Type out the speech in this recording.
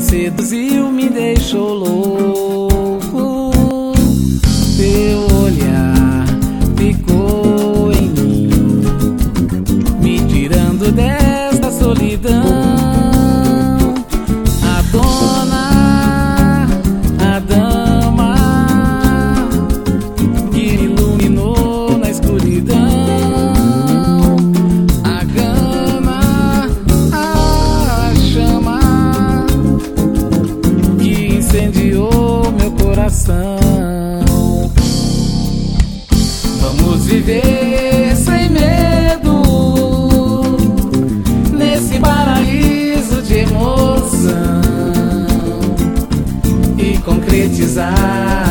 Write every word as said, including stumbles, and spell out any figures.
seduziu, me deixou louco. Teu olhar ficou em mim, me tirando desta solidão. A dona, a dama que me iluminou na escuridão. A gana, a chama que incendiou meu coração. Vamos viver sem medo nesse paraíso de emoção e concretizar